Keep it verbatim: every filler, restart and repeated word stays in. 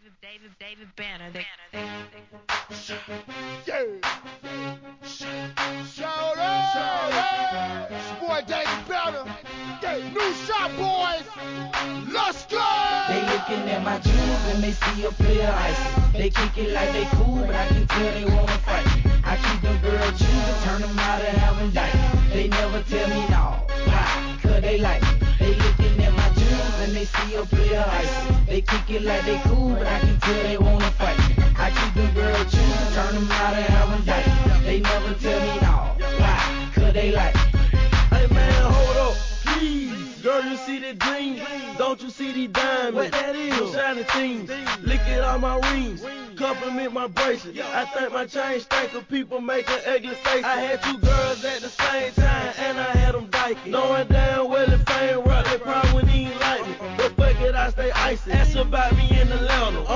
David, David Banner. They, Yeah. Shout out. It's your boy David Banner. Yeah. New shot boys. Let's go. They looking at my jewels and they see a player icy. They kick it like they cool, but I can tell they wanna fight me. I keep them girls choosing, turn them out and have them dice. They never tell me no, why? Cause they like me. They looking at my jewels and they see a player icy. They kick it like they cool, but I can tell they wanna fight me. I keep them girls choosing, turn them out and have them dice. They never tell me no, why? Cause they like me. Hey man, hold up, please. Girl, you see the dreams? Don't you see the diamonds? What that is? Them shiny things. Lick it on my rings. Compliment my bracelet. I think my chain stank of people making ugly faces. I had two girls at the same time and I had them dyking. Knowing damn well if I ain't rock, they probably wouldn't even like me. But fuck it, I stay icy. Ask about me in Atlanta.